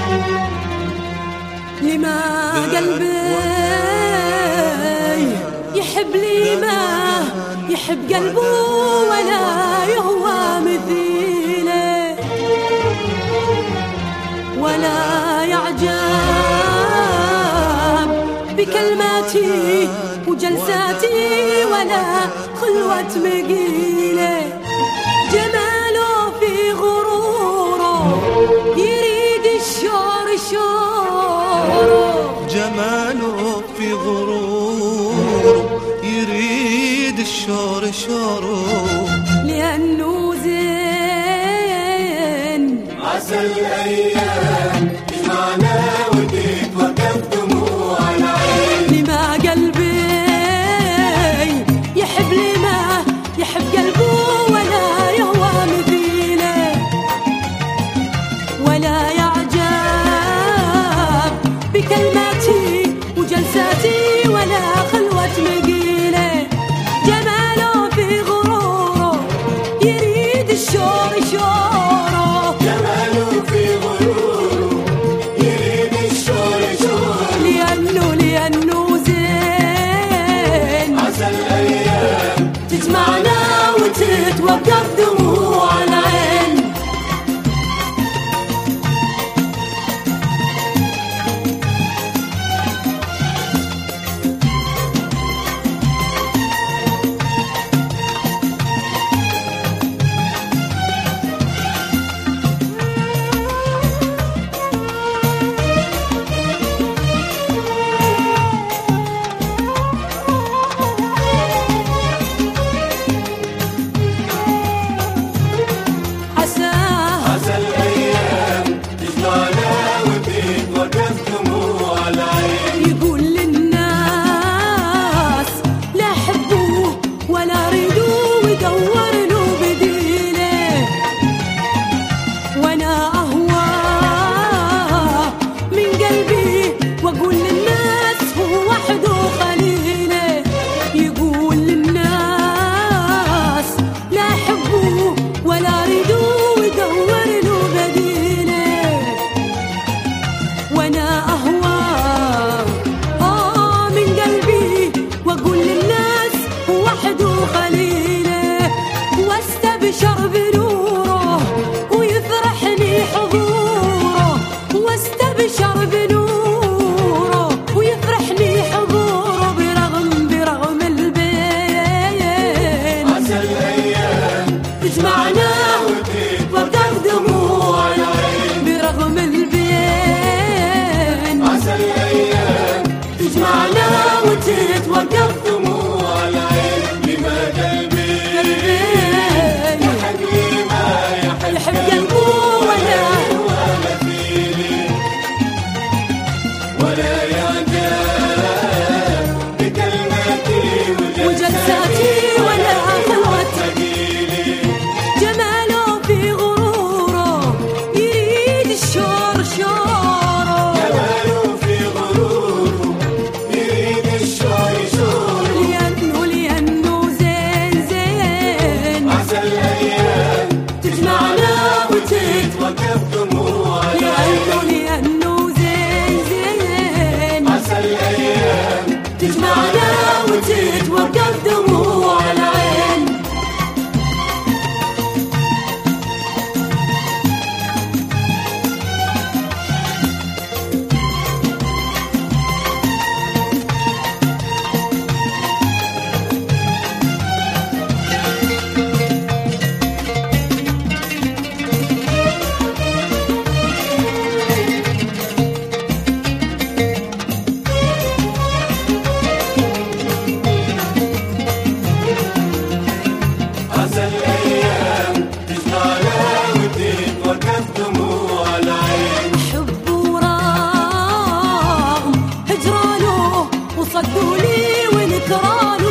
لما قلبي يحب لي ما يحب قلبه ولا يهوى مثيله، ولا يعجب بكلماتي وجلساتي ولا خلوة مقيله. جماله في غروره يريد الشور شوره، جماله في غروره يريد الشور شوره، لأنه زين. عسى الأيام تجمعنا وتتوقف دموع العين. لما قلبي يحب لي ما يحب قلبه ولا يهوى مثيله، ولا يعجب بكلماتي وجلساتي ولا خلوة مقيله. جماله في غروره يريد الشور شوره، جماله في غروره يريد الشور شوره، لأنه زين. عسى الأيام تجمعنا وتتوقف دموع العين. عسى الأيام تجمعنا وتتوقف دموع العين. يقول للناس لا حبوه ولا ريدوه ويدور له بديله، وانا اهواه من قلبي واقول للناس هو وحده خليله. يقول للناس لا حبوه ولا ريدوه ويدور له بديله، وانا اهواه من قلبي واقول للناس هو وحده خليله. واستبشر بنوره ويفرحني حضوره، واستبشر بنوره ويفرحني حضوره برغم البين. عسى الأيام تجمعنا وتوقف دموع العين برغم البين. عسى الأيام تجمعنا وتتوقف دموع العين. لما قلبي يحب لي ما يحب قلبه ولا مثيلي، ولا يعجب بكلماتي وجلساتي ولا خلوة ثقيلي. جماله في غروره يريد الشور شوره، جماله في غروره يريد الشور شوره، لأنه زين زين. عسى الأيام تجمعنا وتتوقف دموع العين. لأنه زين زين. عسى الأيام تجمعنا وتتوقف دموع العين. عسى الأيام تجمعنا وتتوقف دموع العين. حب ورغم هجرانه وصدوا لي ونكرانه،